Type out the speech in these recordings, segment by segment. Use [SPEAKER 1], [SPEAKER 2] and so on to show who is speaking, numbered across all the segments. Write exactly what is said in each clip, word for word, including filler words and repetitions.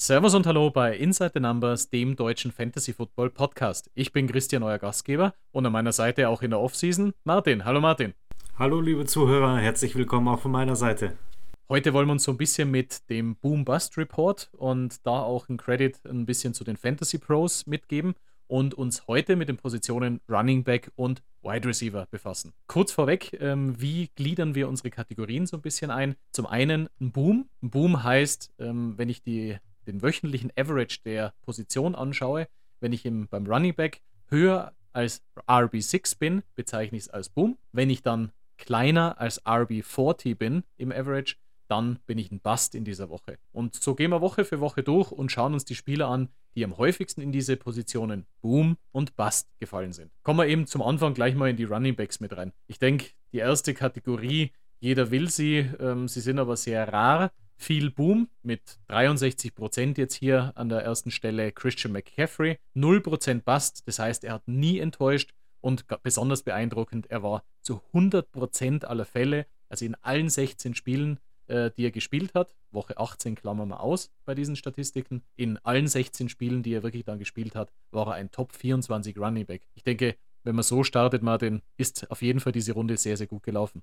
[SPEAKER 1] Servus und Hallo bei Inside the Numbers, dem deutschen Fantasy Football Podcast. Ich bin Christian, euer Gastgeber, und an meiner Seite auch in der Offseason Martin. Hallo Martin.
[SPEAKER 2] Hallo liebe Zuhörer, herzlich willkommen auch von meiner Seite.
[SPEAKER 1] Heute wollen wir uns so ein bisschen mit dem Boom-Bust-Report und da auch ein Credit ein bisschen zu den Fantasy Pros mitgeben und uns heute mit den Positionen Running Back und Wide Receiver befassen. Kurz vorweg, ähm, wie gliedern wir unsere Kategorien so ein bisschen ein? Zum einen ein Boom. Ein Boom heißt, ähm, wenn ich die, den wöchentlichen Average der Position anschaue, wenn ich im, beim Running Back höher als R B sechs bin, bezeichne ich es als Boom. Wenn ich dann kleiner als R B vierzig bin im Average, dann bin ich ein Bust in dieser Woche. Und so gehen wir Woche für Woche durch und schauen uns die Spieler an, die am häufigsten in diese Positionen Boom und Bust gefallen sind. Kommen wir eben zum Anfang gleich mal in die Running Backs mit rein. Ich denke, die erste Kategorie, jeder will sie, ähm, sie sind aber sehr rar. Viel Boom mit dreiundsechzig Prozent jetzt hier an der ersten Stelle Christian McCaffrey. null Prozent Bust, das heißt, er hat nie enttäuscht und besonders beeindruckend, er war zu hundert Prozent aller Fälle, also in allen sechzehn Spielen, die er gespielt hat, Woche achtzehn klammern wir aus bei diesen Statistiken, in allen sechzehn Spielen, die er wirklich dann gespielt hat, war er ein Top vierundzwanzig Running Back. Ich denke, wenn man so startet, Martin, ist auf jeden Fall diese Runde sehr, sehr gut gelaufen.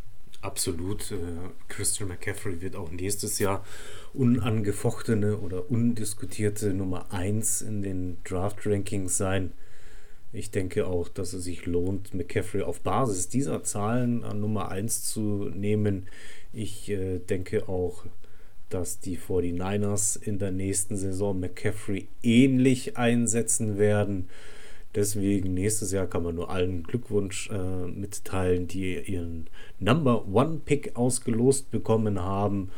[SPEAKER 2] Absolut. Christian McCaffrey wird auch nächstes Jahr unangefochtene oder undiskutierte Nummer eins in den Draft-Rankings sein. Ich denke auch, dass es sich lohnt, McCaffrey auf Basis dieser Zahlen an Nummer eins zu nehmen. Ich äh, denke auch, dass die forty-niners in der nächsten Saison McCaffrey ähnlich einsetzen werden. Deswegen nächstes Jahr kann man nur allen Glückwunsch äh, mitteilen, die ihren Number One Pick ausgelost bekommen haben.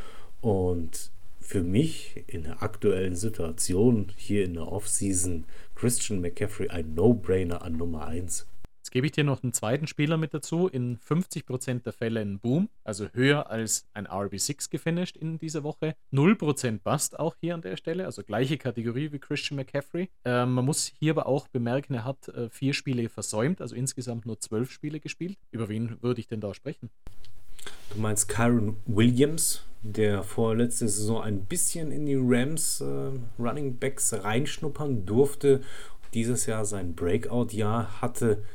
[SPEAKER 2] Und für mich in der aktuellen Situation hier in der Offseason Christian McCaffrey ein No-Brainer an Nummer eins.
[SPEAKER 1] Jetzt gebe ich dir noch einen zweiten Spieler mit dazu. In fünfzig Prozent der Fälle ein Boom, also höher als ein R B sechs gefinisht in dieser Woche. null Prozent Bust auch hier an der Stelle, also gleiche Kategorie wie Christian McCaffrey. Ähm, man muss hier aber auch bemerken, er hat äh, vier Spiele versäumt, also insgesamt nur zwölf Spiele gespielt. Über wen würde ich denn da sprechen?
[SPEAKER 2] Du meinst Kyren Williams, der vorletzte Saison ein bisschen in die Rams äh, Running Backs reinschnuppern durfte, dieses Jahr sein Breakout-Jahr hatte.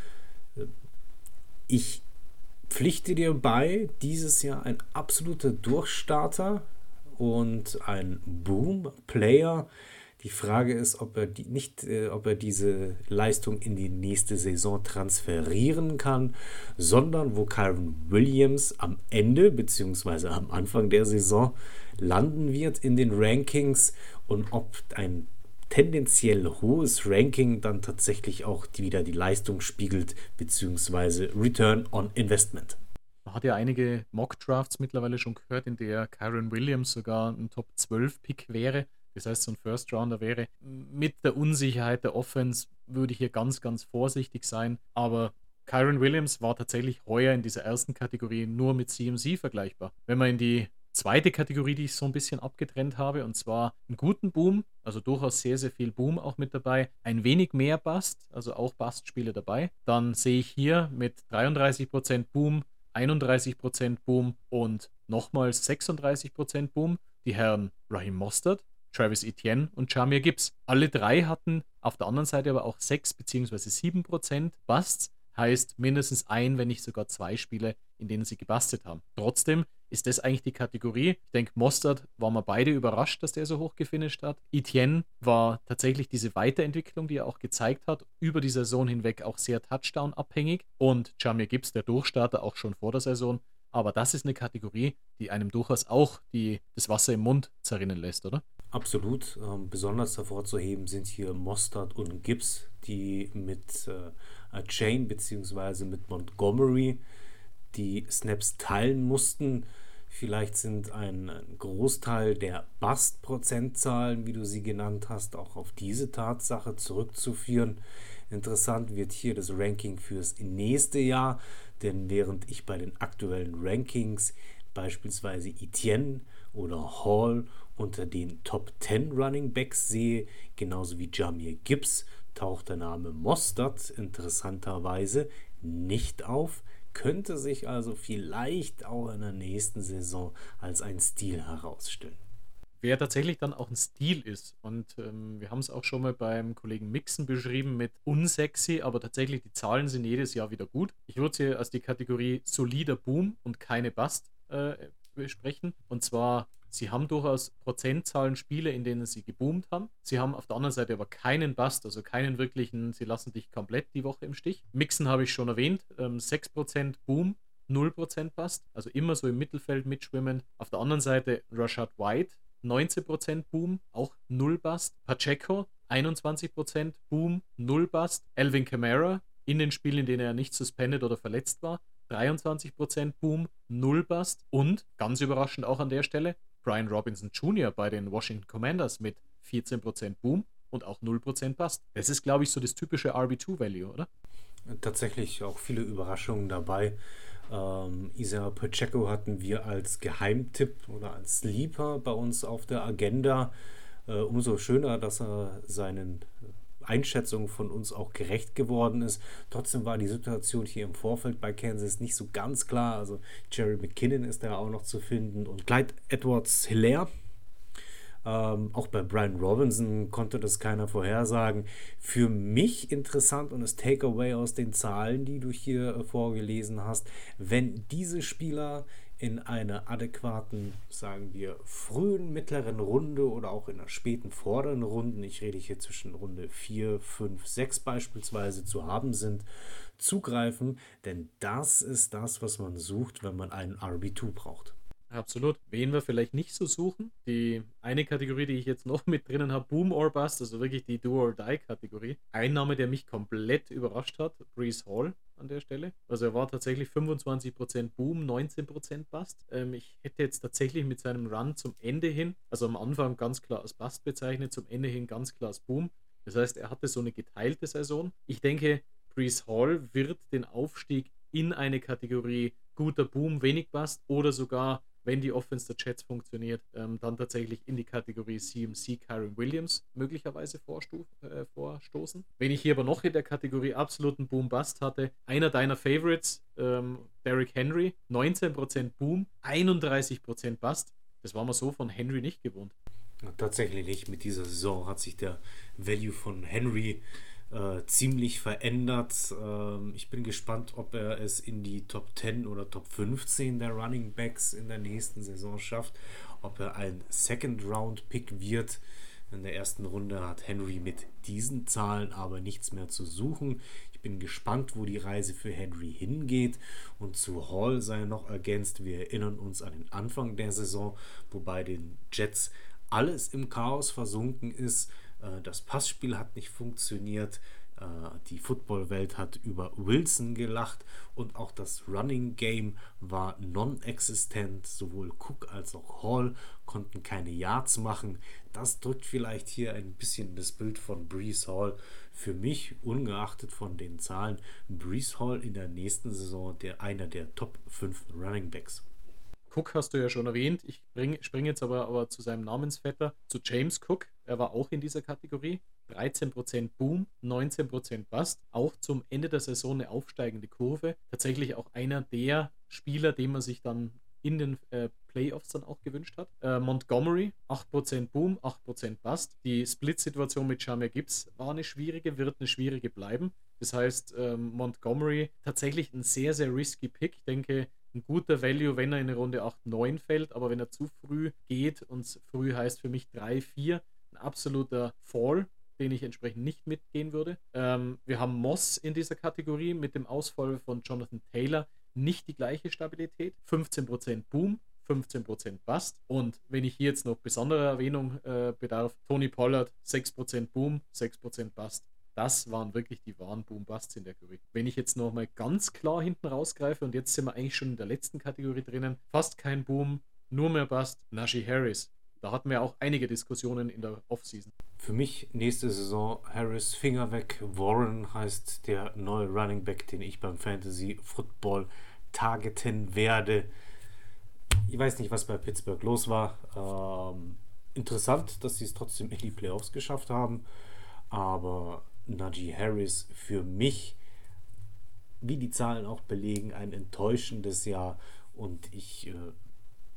[SPEAKER 2] Ich pflichte dir bei, dieses Jahr ein absoluter Durchstarter und ein Boom-Player. Die Frage ist, ob er die, nicht, äh, ob er diese Leistung in die nächste Saison transferieren kann, sondern wo Kyren Williams am Ende bzw. am Anfang der Saison landen wird in den Rankings und ob ein tendenziell hohes Ranking dann tatsächlich auch wieder die Leistung spiegelt bzw. Return on Investment.
[SPEAKER 1] Man hat ja einige Mock-Drafts mittlerweile schon gehört, in der Kyren Williams sogar ein Top zwölf Pick wäre. Das heißt, so ein First-Rounder wäre. Mit der Unsicherheit der Offense würde ich hier ganz, ganz vorsichtig sein. Aber Kyren Williams war tatsächlich heuer in dieser ersten Kategorie nur mit C M C vergleichbar. Wenn man in die zweite Kategorie, die ich so ein bisschen abgetrennt habe, und zwar einen guten Boom, also durchaus sehr, sehr viel Boom auch mit dabei, ein wenig mehr Bust, also auch Bust-Spiele dabei, dann sehe ich hier mit dreiunddreißig Prozent Boom, einunddreißig Prozent Boom und nochmals sechsunddreißig Prozent Boom die Herren Raheem Mostert, Travis Etienne und Jahmyr Gibbs. Alle drei hatten auf der anderen Seite aber auch sechs bzw. sieben Prozent Busts, heißt mindestens ein, wenn nicht sogar zwei Spiele, in denen sie gebustet haben. Trotzdem ist das eigentlich die Kategorie. Ich denke, Mostert waren wir beide überrascht, dass der so hoch gefinisht hat. Etienne war tatsächlich diese Weiterentwicklung, die er auch gezeigt hat, über die Saison hinweg auch sehr Touchdown-abhängig. Und Jahmyr Gibbs, der Durchstarter, auch schon vor der Saison. Aber das ist eine Kategorie, die einem durchaus auch die, das Wasser im Mund zerrinnen lässt, oder?
[SPEAKER 2] Absolut. Ähm, besonders hervorzuheben sind hier Mostert und Gibbs, die mit äh, Chain bzw. mit Montgomery die Snaps teilen mussten. Vielleicht sind ein Großteil der Bust-Prozentzahlen, wie du sie genannt hast, auch auf diese Tatsache zurückzuführen. Interessant wird hier das Ranking fürs nächste Jahr, denn während ich bei den aktuellen Rankings beispielsweise Etienne oder Hall unter den Top zehn Running Backs sehe, genauso wie Jahmyr Gibbs, taucht der Name Mostert interessanterweise nicht auf, könnte sich also vielleicht auch in der nächsten Saison als ein Stil herausstellen.
[SPEAKER 1] wer tatsächlich dann auch ein Stil ist. Und ähm, wir haben es auch schon mal beim Kollegen Mixen beschrieben mit unsexy, aber tatsächlich die Zahlen sind jedes Jahr wieder gut. Ich würde sie als die Kategorie solider Boom und keine Bust äh, besprechen. Und zwar, sie haben durchaus Prozentzahlen Spiele, in denen sie geboomt haben. Sie haben auf der anderen Seite aber keinen Bust, also keinen wirklichen, sie lassen dich komplett die Woche im Stich. Mixen habe ich schon erwähnt, ähm, sechs Prozent Boom, null Prozent Bust, also immer so im Mittelfeld mitschwimmend. Auf der anderen Seite Rashad White, neunzehn Prozent Boom, auch null Bust. Pacheco, einundzwanzig Prozent Boom, null Bust. Alvin Kamara, in den Spielen, in denen er nicht suspended oder verletzt war, dreiundzwanzig Prozent Boom, null Bust. Und, ganz überraschend auch an der Stelle, Brian Robinson Junior bei den Washington Commanders mit vierzehn Prozent Boom und auch null Prozent Bust. Das ist, glaube ich, so das typische R B zwei Value, oder?
[SPEAKER 2] Tatsächlich auch viele Überraschungen dabei. Ähm, Isaiah Pacheco hatten wir als Geheimtipp oder als Sleeper bei uns auf der Agenda. Äh, umso schöner, dass er seinen Einschätzungen von uns auch gerecht geworden ist. Trotzdem war die Situation hier im Vorfeld bei Kansas nicht so ganz klar. Also Jerry McKinnon ist da auch noch zu finden und Clyde Edwards-Helaire. Ähm, auch bei Brian Robinson konnte das keiner vorhersagen. Für mich interessant und das Takeaway aus den Zahlen, die du hier äh, vorgelesen hast, wenn diese Spieler in einer adäquaten, sagen wir, frühen, mittleren Runde oder auch in einer späten, vorderen Runde, ich rede hier zwischen Runde vier, fünf, sechs beispielsweise, zu haben sind, zugreifen, denn das ist das, was man sucht, wenn man einen R B zwei braucht.
[SPEAKER 1] Absolut. Wen wir vielleicht nicht so suchen, die eine Kategorie, die ich jetzt noch mit drinnen habe, Boom or Bust, also wirklich die Do-or-Die-Kategorie. Ein Name, der mich komplett überrascht hat, Breece Hall an der Stelle. Also er war tatsächlich fünfundzwanzig Prozent Boom, neunzehn Prozent Bust. Ähm, ich hätte jetzt tatsächlich mit seinem Run zum Ende hin, also am Anfang ganz klar als Bust bezeichnet, zum Ende hin ganz klar als Boom. Das heißt, er hatte so eine geteilte Saison. Ich denke, Breece Hall wird den Aufstieg in eine Kategorie guter Boom, wenig Bust oder sogar, wenn die Offense der Jets funktioniert, ähm, dann tatsächlich in die Kategorie C M C Kyren Williams möglicherweise vorstuf, äh, vorstoßen. Wenn ich hier aber noch in der Kategorie absoluten Boom-Bust hatte, einer deiner Favorites, ähm, Derrick Henry, neunzehn Prozent Boom, einunddreißig Prozent Bust. Das war man so von Henry nicht gewohnt.
[SPEAKER 2] Tatsächlich nicht. Mit dieser Saison hat sich der Value von Henry äh, ziemlich verändert. Ähm, ich bin gespannt, ob er es in die Top zehn oder Top fünfzehn der Running Backs in der nächsten Saison schafft. Ob er ein Second-Round-Pick wird. In der ersten Runde hat Henry mit diesen Zahlen aber nichts mehr zu suchen. Ich bin gespannt, wo die Reise für Henry hingeht. Und zu Hall sei noch ergänzt, wir erinnern uns an den Anfang der Saison, wo bei den Jets alles im Chaos versunken ist. Das Passspiel hat nicht funktioniert. Die Footballwelt hat über Wilson gelacht und auch das Running Game war non-existent. Sowohl Cook als auch Hall konnten keine Yards machen. Das drückt vielleicht hier ein bisschen das Bild von Breece Hall. Für mich, ungeachtet von den Zahlen, Breece Hall in der nächsten Saison der, einer der Top fünf Running Backs.
[SPEAKER 1] Cook hast du ja schon erwähnt. Ich springe jetzt aber, aber zu seinem Namensvetter, zu James Cook. Er war auch in dieser Kategorie. dreizehn Prozent Boom, neunzehn Prozent Bust. Auch zum Ende der Saison eine aufsteigende Kurve. Tatsächlich auch einer der Spieler, den man sich dann in den äh, Playoffs dann auch gewünscht hat. Äh, Montgomery, acht Prozent Boom, acht Prozent Bust. Die Split-Situation mit Jahmyr Gibbs war eine schwierige, wird eine schwierige bleiben. Das heißt, ähm, Montgomery tatsächlich ein sehr, sehr risky Pick. Ich denke, ein guter Value, wenn er in eine Runde acht neun fällt, aber wenn er zu früh geht, und früh heißt für mich drei vier, ein absoluter Fall, den ich entsprechend nicht mitgehen würde. Ähm, wir haben Moss in dieser Kategorie mit dem Ausfall von Jonathan Taylor nicht die gleiche Stabilität. fünfzehn Prozent Boom, fünfzehn Prozent Bust. Und wenn ich hier jetzt noch besondere Erwähnung äh, bedarf, Tony Pollard, sechs Prozent Boom, sechs Prozent Bust. Das waren wirklich die wahren Boom-Busts in der Kategorie. Wenn ich jetzt nochmal ganz klar hinten rausgreife, und jetzt sind wir eigentlich schon in der letzten Kategorie drinnen, fast kein Boom, nur mehr Bust, Najee Harris. Da hatten wir auch einige Diskussionen in der Offseason.
[SPEAKER 2] Für mich nächste Saison Harris, Finger weg. Warren heißt der neue Running Back, den ich beim Fantasy Football targeten werde. Ich weiß nicht, was bei Pittsburgh los war. Ähm, interessant, dass sie es trotzdem in die Playoffs geschafft haben. Aber Najee Harris für mich, wie die Zahlen auch belegen, ein enttäuschendes Jahr. Und ich äh,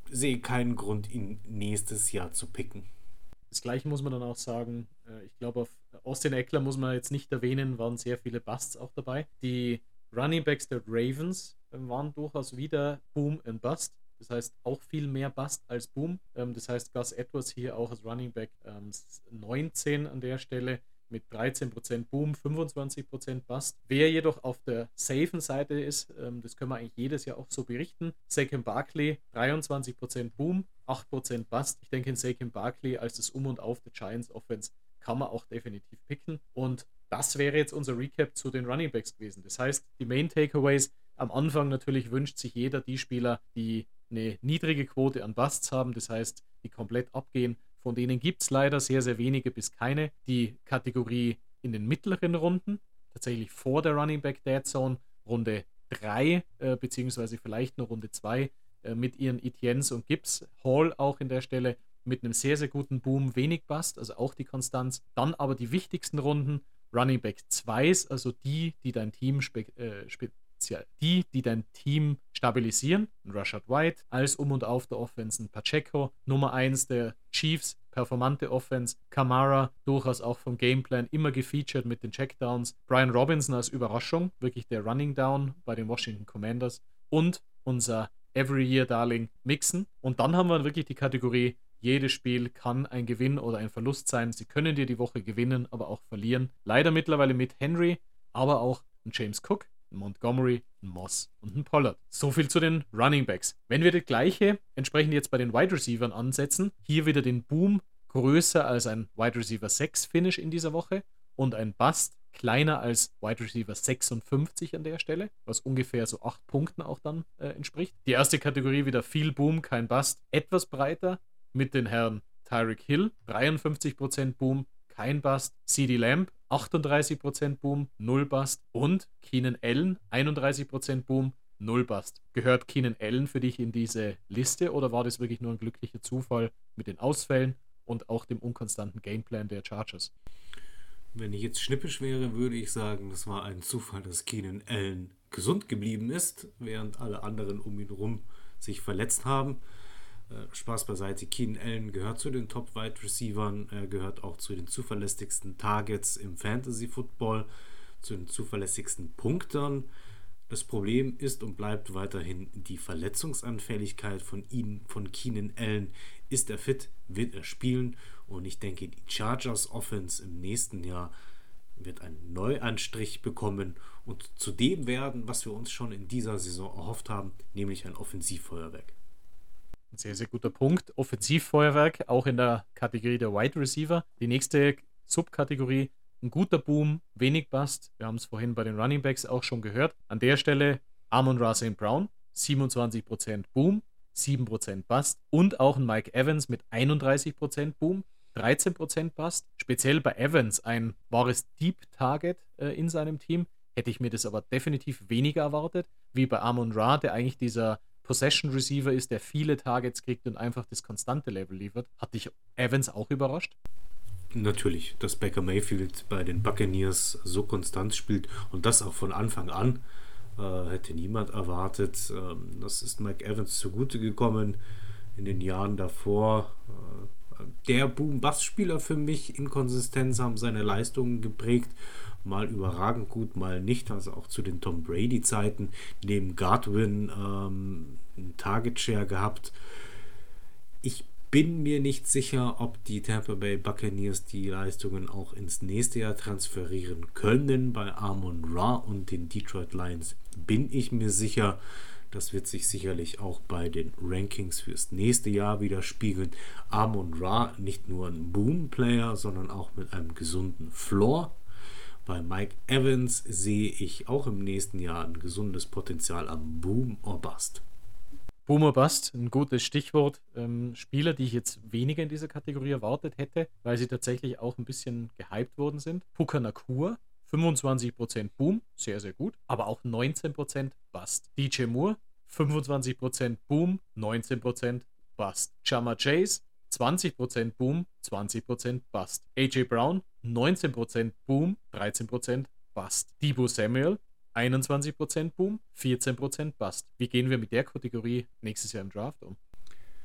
[SPEAKER 2] sehe keinen Grund, ihn nächstes Jahr zu picken.
[SPEAKER 1] Das Gleiche muss man dann auch sagen. äh, Ich glaube, auf Austin Eckler muss man jetzt nicht erwähnen, waren sehr viele Busts auch dabei. Die Running Backs der Ravens ähm, waren durchaus wieder Boom and Bust. Das heißt auch viel mehr Bust als Boom. Ähm, Das heißt, Gus Edwards hier auch als Running Back ähm, neunzehn an der Stelle mit dreizehn Prozent Boom, fünfundzwanzig Prozent Bust. Wer jedoch auf der safen Seite ist, ähm, das können wir eigentlich jedes Jahr auch so berichten. Saquon Barkley, dreiundzwanzig Prozent Boom, acht Prozent Bust. Ich denke, in Saquon Barkley als das Um und Auf der Giants Offense kann man auch definitiv picken. Und das wäre jetzt unser Recap zu den Running Backs gewesen. Das heißt, die Main Takeaways: Am Anfang natürlich wünscht sich jeder die Spieler, die eine niedrige Quote an Busts haben, das heißt, die komplett abgehen. Von denen gibt es leider sehr, sehr wenige bis keine. Die Kategorie in den mittleren Runden, tatsächlich vor der Running Back Dead Zone, Runde drei, äh, beziehungsweise vielleicht nur Runde zwei, äh, mit ihren Etiennes und Gibbs. Hall auch in der Stelle mit einem sehr, sehr guten Boom, wenig Bust, also auch die Konstanz. Dann aber die wichtigsten Runden, Running Back zwei, also die, die dein Team spe- äh, spe- die, die dein Team stabilisieren. Ein Rashad White als Um und Auf der Offense, ein Pacheco, Nummer eins der Chiefs, performante Offense, Kamara durchaus auch vom Gameplan immer gefeatured mit den Checkdowns, Brian Robinson als Überraschung, wirklich der Running Down bei den Washington Commanders und unser Every Year Darling Mixon. Und dann haben wir wirklich die Kategorie: Jedes Spiel kann ein Gewinn oder ein Verlust sein. Sie können dir die Woche gewinnen, aber auch verlieren. Leider mittlerweile mit Henry, aber auch ein James Cook, ein Montgomery, ein Moss und ein Pollard. So viel zu den Running Backs. Wenn wir das Gleiche entsprechend jetzt bei den Wide Receivers ansetzen, hier wieder den Boom größer als ein Wide Receiver sechs Finish in dieser Woche und ein Bust kleiner als Wide Receiver sechsundfünfzig an der Stelle, was ungefähr so acht Punkten auch dann äh, entspricht. Die erste Kategorie wieder viel Boom, kein Bust, etwas breiter mit den Herren Tyreek Hill, dreiundfünfzig Prozent Boom, kein Bust, CeeDee Lamb, achtunddreißig Prozent Boom, null Bust und Keenan Allen, einunddreißig Prozent Boom, null Bust. Gehört Keenan Allen für dich in diese Liste oder war das wirklich nur ein glücklicher Zufall mit den Ausfällen und auch dem unkonstanten Gameplan der Chargers?
[SPEAKER 2] Wenn ich jetzt schnippisch wäre, würde ich sagen, das war ein Zufall, dass Keenan Allen gesund geblieben ist, während alle anderen um ihn herum sich verletzt haben. Spaß beiseite, Keenan Allen gehört zu den Top-Wide-Receivern, er gehört auch zu den zuverlässigsten Targets im Fantasy-Football, zu den zuverlässigsten Punktern. Das Problem ist und bleibt weiterhin die Verletzungsanfälligkeit von ihm, von Keenan Allen. Ist er fit, wird er spielen, und ich denke, die Chargers Offense im nächsten Jahr wird einen Neuanstrich bekommen und zu dem werden, was wir uns schon in dieser Saison erhofft haben, nämlich ein Offensivfeuerwerk.
[SPEAKER 1] Ein sehr, sehr guter Punkt. Offensivfeuerwerk, auch in der Kategorie der Wide Receiver. Die nächste Subkategorie: ein guter Boom, wenig Bust. Wir haben es vorhin bei den Running Backs auch schon gehört. An der Stelle Amon-Ra Saint Brown, siebenundzwanzig Prozent Boom, sieben Prozent Bust. Und auch ein Mike Evans mit einunddreißig Prozent Boom, dreizehn Prozent Bust. Speziell bei Evans ein wahres Deep-Target äh, in seinem Team. Hätte ich mir das aber definitiv weniger erwartet, wie bei Amon-Ra, der eigentlich dieser Possession Receiver ist, der viele Targets kriegt und einfach das konstante Level liefert. Hat dich Evans auch überrascht?
[SPEAKER 2] Natürlich, dass Baker Mayfield bei den Buccaneers so konstant spielt und das auch von Anfang an, äh, hätte niemand erwartet. Ähm, das ist Mike Evans zugute gekommen in den Jahren davor. Äh, der Boom-Bass-Spieler für mich, Inkonsistenz haben seine Leistungen geprägt. Mal überragend gut, mal nicht. Also auch zu den Tom Brady-Zeiten neben Godwin ähm, einen Target-Share gehabt. Ich bin mir nicht sicher, ob die Tampa Bay Buccaneers die Leistungen auch ins nächste Jahr transferieren können. Bei Amon-Ra und den Detroit Lions bin ich mir sicher. Das wird sich sicherlich auch bei den Rankings fürs nächste Jahr widerspiegeln. Amon-Ra nicht nur ein Boom-Player, sondern auch mit einem gesunden Floor. Bei Mike Evans sehe ich auch im nächsten Jahr ein gesundes Potenzial am Boom or Bust.
[SPEAKER 1] Boom or Bust, ein gutes Stichwort. Ähm, Spieler, die ich jetzt weniger in dieser Kategorie erwartet hätte, weil sie tatsächlich auch ein bisschen gehypt worden sind. Puka Nacua, fünfundzwanzig Prozent Boom, sehr, sehr gut, aber auch neunzehn Prozent Bust. D J Moore, fünfundzwanzig Prozent Boom, neunzehn Prozent Bust. Ja'Marr Chase, zwanzig Prozent Boom, zwanzig Prozent Bust. A J Brown, neunzehn Prozent Boom, dreizehn Prozent Bust. Deebo Samuel, einundzwanzig Prozent Boom, vierzehn Prozent Bust. Wie gehen wir mit der Kategorie nächstes Jahr im Draft um?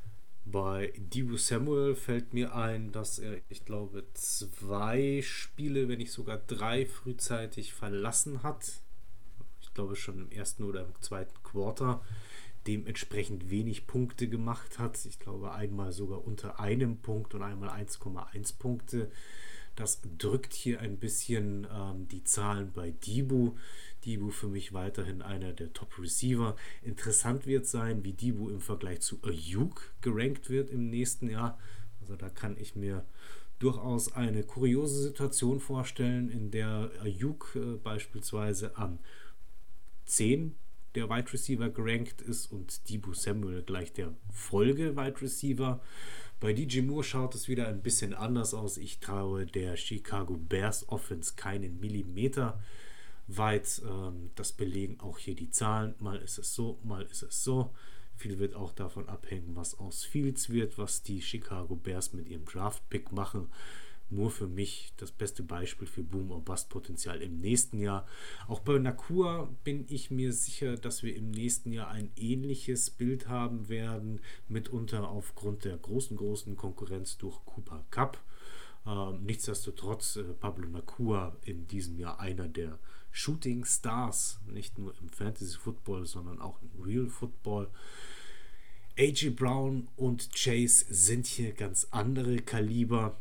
[SPEAKER 2] Bei Deebo Samuel fällt mir ein, dass er, ich glaube, zwei Spiele, wenn nicht sogar drei, frühzeitig verlassen hat. Ich glaube schon im ersten oder im zweiten Quarter. Dementsprechend wenig Punkte gemacht hat. Ich glaube einmal sogar unter einem Punkt und einmal eins Komma eins Punkte. Das drückt hier ein bisschen ähm, die Zahlen bei Deebo. Deebo für mich weiterhin einer der Top-Receiver. Interessant wird sein, wie Deebo im Vergleich zu Ayuk gerankt wird im nächsten Jahr. Also da kann ich mir durchaus eine kuriose Situation vorstellen, in der Ayuk äh, beispielsweise an zehn der Wide Receiver gerankt ist und Deebo Samuel gleich der Folge Wide Receiver. Bei D J Moore schaut es wieder ein bisschen anders aus. Ich traue der Chicago Bears Offense keinen Millimeter weit. Ähm, das belegen auch hier die Zahlen. Mal ist es so, mal ist es so. Viel wird auch davon abhängen, was aus Fields wird, was die Chicago Bears mit ihrem Draft-Pick machen. Nur für mich das beste Beispiel für Boom- or Bust-Potenzial im nächsten Jahr. Auch bei Nacua bin ich mir sicher, dass wir im nächsten Jahr ein ähnliches Bild haben werden, mitunter aufgrund der großen, großen Konkurrenz durch Cooper Kupp. Ähm, nichtsdestotrotz äh, Pablo Nacua in diesem Jahr einer der Shooting Stars, nicht nur im Fantasy Football, sondern auch im Real Football. A J Brown und Chase sind hier ganz andere Kaliber.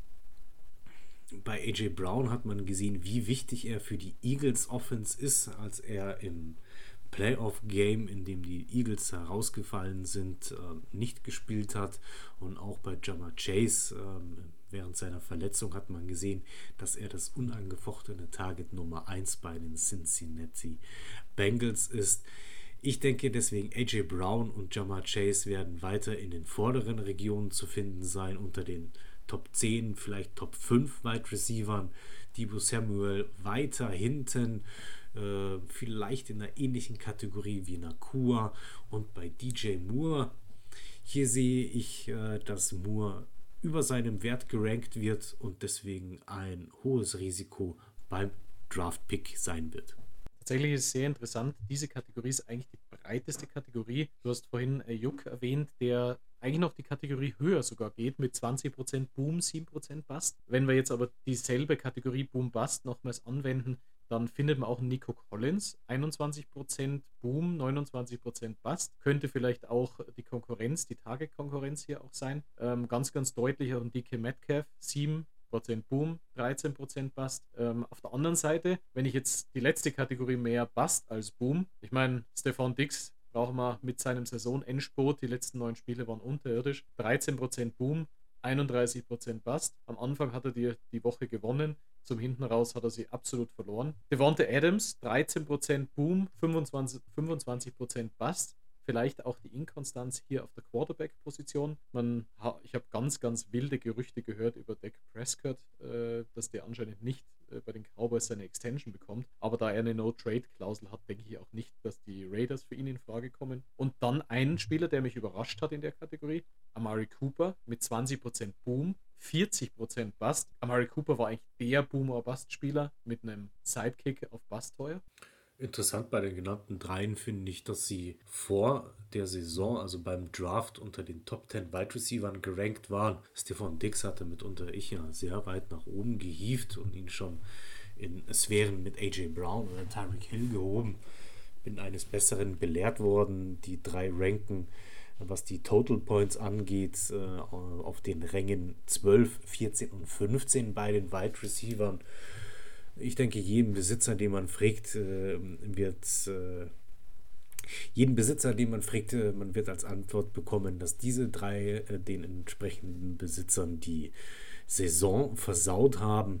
[SPEAKER 2] Bei A J Brown hat man gesehen, wie wichtig er für die Eagles Offense ist, als er im Playoff-Game, in dem die Eagles herausgefallen sind, nicht gespielt hat. Und auch bei Ja'Marr Chase während seiner Verletzung hat man gesehen, dass er das unangefochtene Target Nummer eins bei den Cincinnati Bengals ist. Ich denke deswegen, A J Brown und Ja'Marr Chase werden weiter in den vorderen Regionen zu finden sein, unter den Top zehn, vielleicht Top fünf Wide Receivern. Deebo Samuel weiter hinten, äh, vielleicht in einer ähnlichen Kategorie wie Nacua. Und bei D J Moore, hier sehe ich, äh, dass Moore über seinem Wert gerankt wird und deswegen ein hohes Risiko beim Draft-Pick sein wird.
[SPEAKER 1] Tatsächlich ist es sehr interessant. Diese Kategorie ist eigentlich die breiteste Kategorie. Du hast vorhin Ayuk erwähnt, der eigentlich noch die Kategorie höher sogar geht, mit zwanzig Prozent Boom, sieben Prozent Bust. Wenn wir jetzt aber dieselbe Kategorie Boom-Bust nochmals anwenden, dann findet man auch Nico Collins, einundzwanzig Prozent Boom, neunundzwanzig Prozent Bust. Könnte vielleicht auch die Konkurrenz, die Target-Konkurrenz hier auch sein. Ähm, ganz, ganz deutlich auch ein D K Metcalf, sieben Prozent Boom, dreizehn Prozent Bust. Ähm, auf der anderen Seite, wenn ich jetzt die letzte Kategorie mehr Bust als Boom, ich meine, Stefan Diggs brauchen wir mit seinem Saison-Endspurt, die letzten neun Spiele waren unterirdisch, dreizehn Prozent Boom, einunddreißig Prozent Bust. Am Anfang hat er die, die Woche gewonnen, zum hinten raus hat er sie absolut verloren. Devonta Adams, dreizehn Prozent Boom, fünfundzwanzig, fünfundzwanzig Prozent Bust. Vielleicht auch die Inkonstanz hier auf der Quarterback-Position. Man, ich habe ganz, ganz wilde Gerüchte gehört über Dak Prescott, äh, dass der anscheinend nicht äh, bei den Cowboys seine Extension bekommt. Aber da er eine No-Trade-Klausel hat, denke ich auch nicht, dass die Raiders für ihn in Frage kommen. Und dann ein Spieler, der mich überrascht hat in der Kategorie, Amari Cooper mit zwanzig Prozent Boom, vierzig Prozent Bust. Amari Cooper war eigentlich der Boom-or-Bust-Spieler mit einem Sidekick auf Bust-Teuer.
[SPEAKER 2] Interessant bei den genannten dreien finde ich, dass sie vor der Saison, also beim Draft, unter den Top zehn Wide Receivern gerankt waren. Stefan Diggs hatte mitunter ich ja sehr weit nach oben gehievt und ihn schon in Sphären mit A J Brown oder Tyreek Hill gehoben. Bin eines Besseren belehrt worden. Die drei ranken, was die Total Points angeht, auf den Rängen zwölf, vierzehn und fünfzehn bei den Wide Receivern. Ich denke, jeden Besitzer, den man fragt, äh, wird äh, jeden Besitzer, den man fragt, äh, man wird als Antwort bekommen, dass diese drei äh, den entsprechenden Besitzern die Saison versaut haben.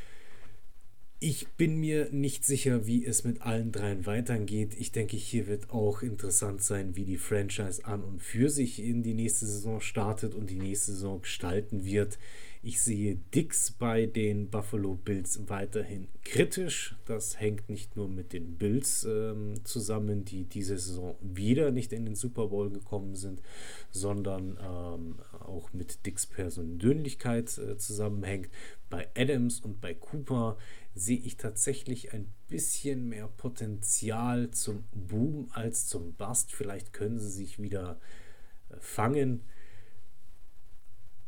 [SPEAKER 2] Ich bin mir nicht sicher, wie es mit allen dreien weitergeht. Ich denke, hier wird auch interessant sein, wie die Franchise an und für sich in die nächste Saison startet und die nächste Saison gestalten wird. Ich sehe Diggs bei den Buffalo Bills weiterhin kritisch. Das hängt nicht nur mit den Bills ähm, zusammen, die diese Saison wieder nicht in den Super Bowl gekommen sind, sondern ähm, auch mit Diggs Persönlichkeit äh, zusammenhängt. Bei Adams und bei Cooper sehe ich tatsächlich ein bisschen mehr Potenzial zum Boom als zum Bust. Vielleicht können sie sich wieder äh, fangen.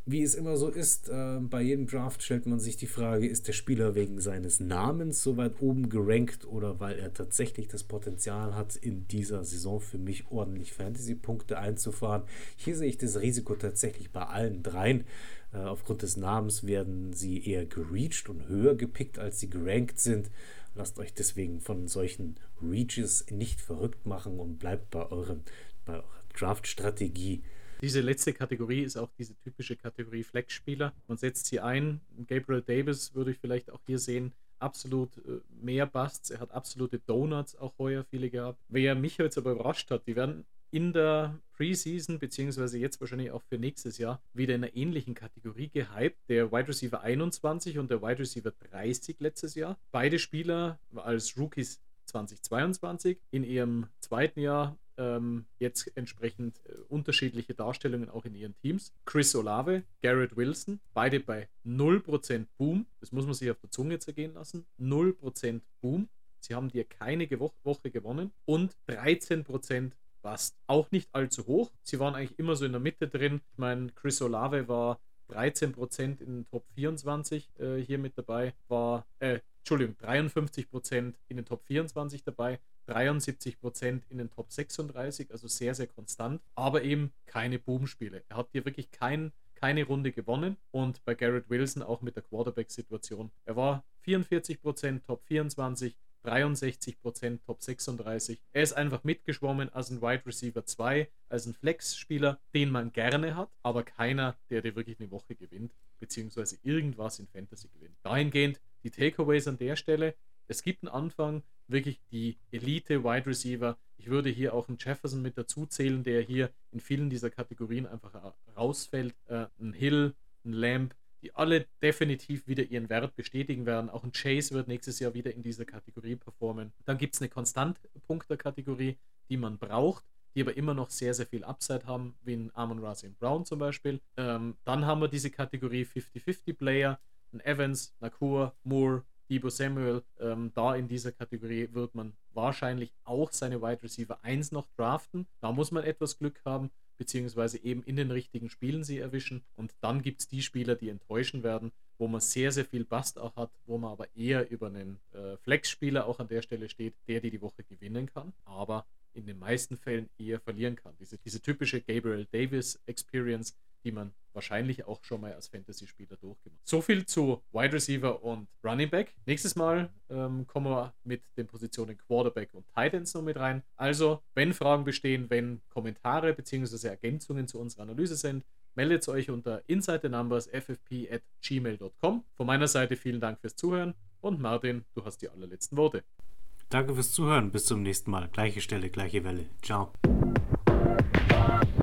[SPEAKER 2] Wie es immer so ist, äh, bei jedem Draft stellt man sich die Frage, ist der Spieler wegen seines Namens so weit oben gerankt oder weil er tatsächlich das Potenzial hat, in dieser Saison für mich ordentlich Fantasy-Punkte einzufahren. Hier sehe ich das Risiko tatsächlich bei allen dreien. Äh, aufgrund des Namens werden sie eher gereached und höher gepickt, als sie gerankt sind. Lasst euch deswegen von solchen Reaches nicht verrückt machen und bleibt bei, eurem, bei eurer Draft-Strategie.
[SPEAKER 1] Diese letzte Kategorie ist auch diese typische Kategorie Flex-Spieler. Man setzt sie ein. Gabriel Davis würde ich vielleicht auch hier sehen. Absolut äh, mehr Busts. Er hat absolute Donuts auch heuer viele gehabt. Wer mich jetzt aber überrascht hat, die werden in der Preseason, beziehungsweise jetzt wahrscheinlich auch für nächstes Jahr, wieder in einer ähnlichen Kategorie gehypt. Der Wide Receiver einundzwanzig und der Wide Receiver dreißig letztes Jahr. Beide Spieler als Rookies zweitausendzweiundzwanzig in ihrem zweiten Jahr ähm, jetzt entsprechend äh, unterschiedliche Darstellungen auch in ihren Teams. Chris Olave, Garrett Wilson, beide bei null Prozent Boom. Das muss man sich auf der Zunge zergehen lassen. null Prozent Boom. Sie haben dir keine Wo- Woche gewonnen und dreizehn Prozent Bust. Auch nicht allzu hoch. Sie waren eigentlich immer so in der Mitte drin. Ich meine, Chris Olave war dreizehn Prozent in den Top vierundzwanzig äh, hier mit dabei, war, äh, Entschuldigung, dreiundfünfzig Prozent in den Top vierundzwanzig dabei, dreiundsiebzig Prozent in den Top sechsunddreißig, also sehr, sehr konstant, aber eben keine Boom-Spiele. Er hat hier wirklich kein, keine Runde gewonnen und bei Garrett Wilson auch mit der Quarterback-Situation. Er war vierundvierzig Prozent Top vierundzwanzig, dreiundsechzig Prozent Top sechsunddreißig. Er ist einfach mitgeschwommen als ein Wide Receiver zwei, als ein Flex-Spieler, den man gerne hat, aber keiner, der dir wirklich eine Woche gewinnt, beziehungsweise irgendwas in Fantasy gewinnt. Dahingehend die Takeaways an der Stelle. Es gibt einen Anfang, wirklich die Elite-Wide Receiver. Ich würde hier auch einen Jefferson mit dazu zählen, der hier in vielen dieser Kategorien einfach rausfällt. Äh, ein Hill, ein Lamb, die alle definitiv wieder ihren Wert bestätigen werden. Auch ein Chase wird nächstes Jahr wieder in dieser Kategorie performen. Dann gibt es eine Konstant-Punkter-Kategorie, die man braucht, die aber immer noch sehr, sehr viel Upside haben, wie ein Amon-Ra Saint Brown zum Beispiel. Ähm, dann haben wir diese Kategorie fünfzig fünfzig Player, ein Evans, Nakua, Moore, Deebo Samuel. Ähm, da in dieser Kategorie wird man wahrscheinlich auch seine Wide Receiver eins noch draften. Da muss man etwas Glück haben, beziehungsweise eben in den richtigen Spielen sie erwischen. Und dann gibt es die Spieler, die enttäuschen werden, wo man sehr, sehr viel Bust auch hat, wo man aber eher über einen äh, Flex-Spieler auch an der Stelle steht, der die die Woche gewinnen kann, aber in den meisten Fällen eher verlieren kann. Diese, diese typische Gabriel Davis-Experience, die man wahrscheinlich auch schon mal als Fantasy-Spieler durchgemacht hat. So viel zu Wide Receiver und Running Back. Nächstes Mal ähm, kommen wir mit den Positionen Quarterback und Tight Ends noch mit rein. Also, wenn Fragen bestehen, wenn Kommentare bzw. Ergänzungen zu unserer Analyse sind, meldet euch unter inside the numbers f f p at gmail dot com. Von meiner Seite vielen Dank fürs Zuhören und Martin, du hast die allerletzten Worte.
[SPEAKER 2] Danke fürs Zuhören. Bis zum nächsten Mal. Gleiche Stelle, gleiche Welle. Ciao.